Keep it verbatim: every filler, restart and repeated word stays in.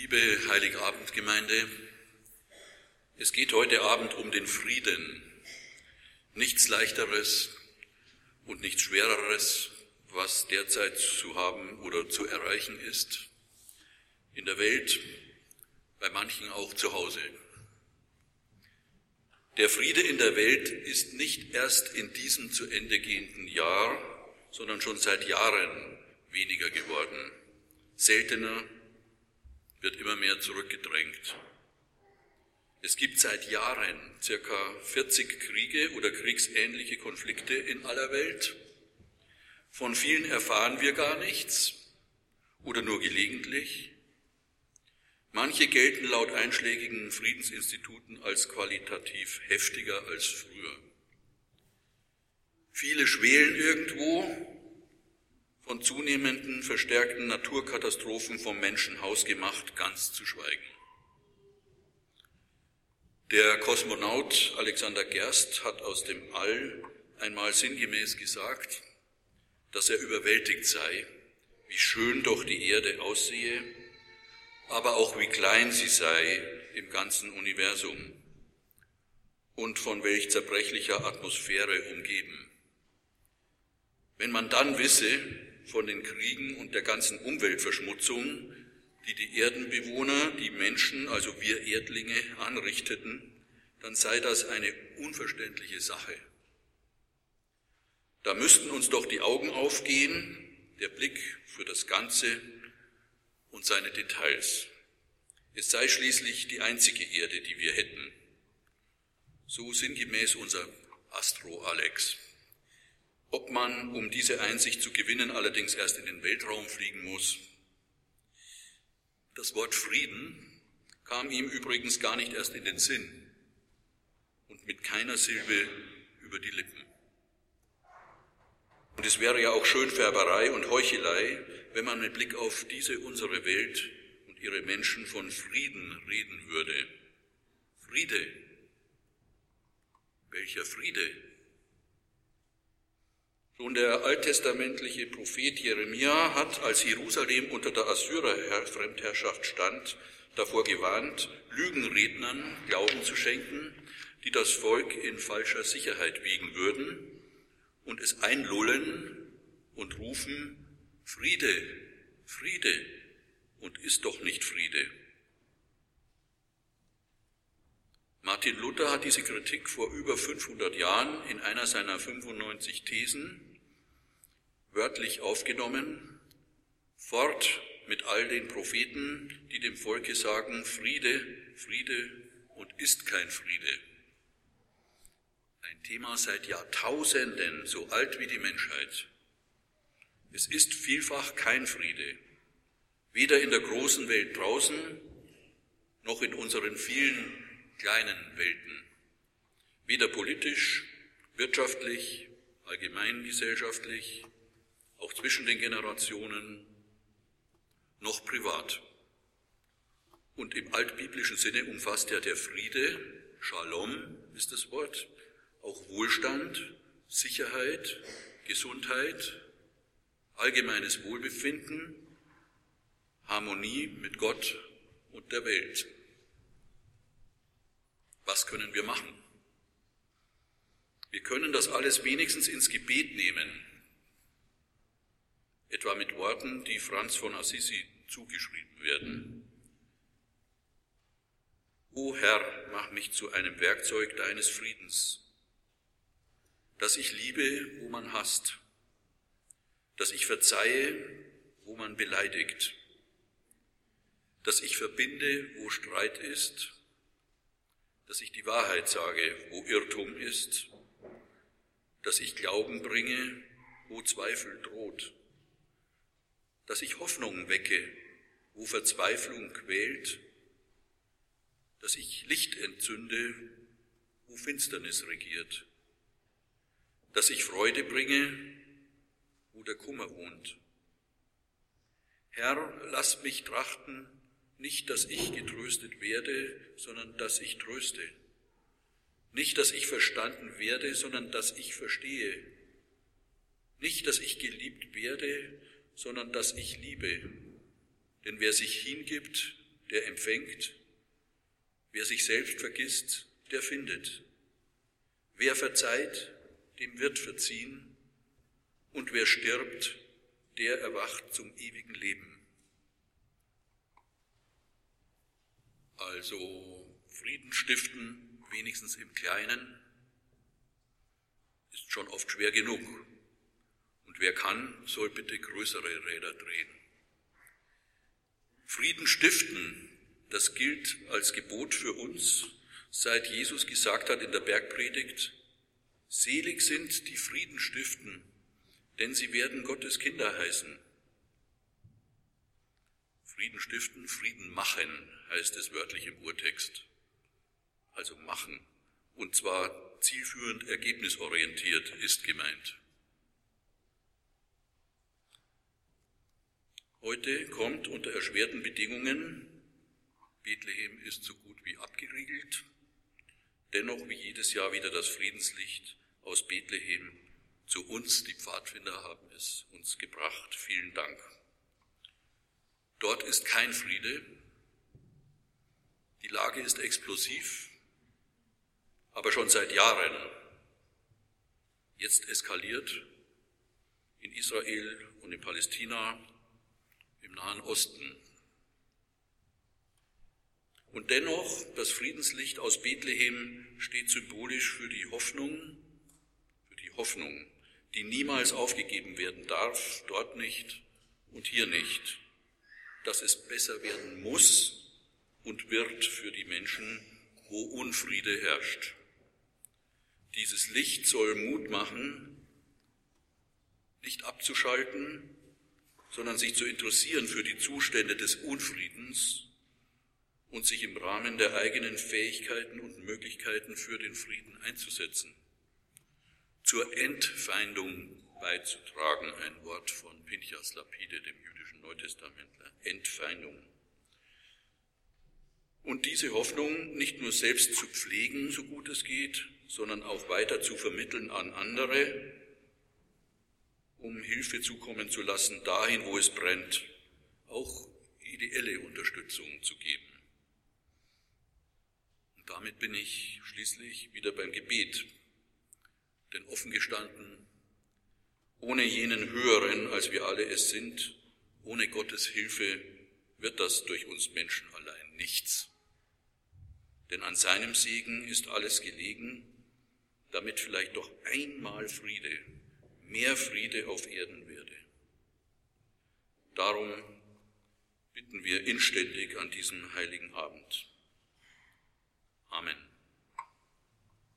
Liebe Heiligabendgemeinde, es geht heute Abend um den Frieden. Nichts Leichteres und nichts Schwereres, was derzeit zu haben oder zu erreichen ist. In der Welt, bei manchen auch zu Hause. Der Friede in der Welt ist nicht erst in diesem zu Ende gehenden Jahr, sondern schon seit Jahren weniger geworden. Seltener, wird immer mehr zurückgedrängt. Es gibt seit Jahren circa vierzig Kriege oder kriegsähnliche Konflikte in aller Welt. Von vielen erfahren wir gar nichts oder nur gelegentlich. Manche gelten laut einschlägigen Friedensinstituten als qualitativ heftiger als früher. Viele schwelen irgendwo, von zunehmenden, verstärkten Naturkatastrophen vom Menschen hausgemacht ganz zu schweigen. Der Kosmonaut Alexander Gerst hat aus dem All einmal sinngemäß gesagt, dass er überwältigt sei, wie schön doch die Erde aussehe, aber auch wie klein sie sei im ganzen Universum und von welch zerbrechlicher Atmosphäre umgeben. Wenn man dann wisse von den Kriegen und der ganzen Umweltverschmutzung, die die Erdenbewohner, die Menschen, also wir Erdlinge, anrichteten, dann sei das eine unverständliche Sache. Da müssten uns doch die Augen aufgehen, der Blick für das Ganze und seine Details. Es sei schließlich die einzige Erde, die wir hätten. So sinngemäß unser Astro Alex. Ob man, um diese Einsicht zu gewinnen, allerdings erst in den Weltraum fliegen muss. Das Wort Frieden kam ihm übrigens gar nicht erst in den Sinn und mit keiner Silbe über die Lippen. Und es wäre ja auch Schönfärberei und Heuchelei, wenn man mit Blick auf diese unsere Welt und ihre Menschen von Frieden reden würde. Friede. Welcher Friede? Schon der alttestamentliche Prophet Jeremia hat, als Jerusalem unter der Assyrer-Fremdherrschaft stand, davor gewarnt, Lügenrednern Glauben zu schenken, die das Volk in falscher Sicherheit wiegen würden und es einlullen und rufen, Friede, Friede, und ist doch nicht Friede. Martin Luther hat diese Kritik vor über fünfhundert Jahren in einer seiner fünfundneunzig Thesen wörtlich aufgenommen, fort mit all den Propheten, die dem Volke sagen, Friede, Friede und ist kein Friede. Ein Thema seit Jahrtausenden, so alt wie die Menschheit. Es ist vielfach kein Friede, weder in der großen Welt draußen, noch in unseren vielen kleinen Welten, weder politisch, wirtschaftlich, allgemeingesellschaftlich, auch zwischen den Generationen, noch privat. Und im altbiblischen Sinne umfasst ja der Friede, Shalom ist das Wort, auch Wohlstand, Sicherheit, Gesundheit, allgemeines Wohlbefinden, Harmonie mit Gott und der Welt. Was können wir machen? Wir können das alles wenigstens ins Gebet nehmen, etwa mit Worten, die Franz von Assisi zugeschrieben werden. O Herr, mach mich zu einem Werkzeug deines Friedens, dass ich liebe, wo man hasst, dass ich verzeihe, wo man beleidigt, dass ich verbinde, wo Streit ist, dass ich die Wahrheit sage, wo Irrtum ist, dass ich Glauben bringe, wo Zweifel droht, dass ich Hoffnung wecke, wo Verzweiflung quält, dass ich Licht entzünde, wo Finsternis regiert, dass ich Freude bringe, wo der Kummer wohnt. Herr, lass mich trachten, nicht, dass ich getröstet werde, sondern dass ich tröste. Nicht, dass ich verstanden werde, sondern dass ich verstehe. Nicht, dass ich geliebt werde, sondern dass ich liebe. Denn wer sich hingibt, der empfängt. Wer sich selbst vergisst, der findet. Wer verzeiht, dem wird verziehen. Und wer stirbt, der erwacht zum ewigen Leben. Also Frieden stiften, wenigstens im Kleinen, ist schon oft schwer genug. Und wer kann, soll bitte größere Räder drehen. Frieden stiften, das gilt als Gebot für uns, seit Jesus gesagt hat in der Bergpredigt: Selig sind, die Frieden stiften, denn sie werden Gottes Kinder heißen. Frieden stiften, Frieden machen, heißt es wörtlich im Urtext. Also machen. Und zwar zielführend, ergebnisorientiert ist gemeint. Heute kommt unter erschwerten Bedingungen, Bethlehem ist so gut wie abgeriegelt, dennoch wie jedes Jahr wieder das Friedenslicht aus Bethlehem zu uns. Die Pfadfinder haben es uns gebracht. Vielen Dank. Dort ist kein Friede. Die Lage ist explosiv, aber schon seit Jahren. Jetzt eskaliert in Israel und in Palästina, im Nahen Osten. Und dennoch, das Friedenslicht aus Bethlehem steht symbolisch für die Hoffnung, für die Hoffnung, die niemals aufgegeben werden darf, dort nicht und hier nicht, dass es besser werden muss und wird für die Menschen, wo Unfriede herrscht. Dieses Licht soll Mut machen, nicht abzuschalten, sondern sich zu interessieren für die Zustände des Unfriedens und sich im Rahmen der eigenen Fähigkeiten und Möglichkeiten für den Frieden einzusetzen. Zur Entfeindung beizutragen, ein Wort von Pinchas Lapide, dem jüdischen Neutestamentler, Entfeindung. Und diese Hoffnung nicht nur selbst zu pflegen, so gut es geht, sondern auch weiter zu vermitteln an andere, um Hilfe zukommen zu lassen, dahin, wo es brennt, auch ideelle Unterstützung zu geben. Und damit bin ich schließlich wieder beim Gebet. Denn offen gestanden, ohne jenen Höheren, als wir alle es sind, ohne Gottes Hilfe wird das durch uns Menschen allein nichts. Denn an seinem Segen ist alles gelegen, damit vielleicht doch einmal Friede, mehr Friede auf Erden werde. Darum bitten wir inständig an diesem heiligen Abend.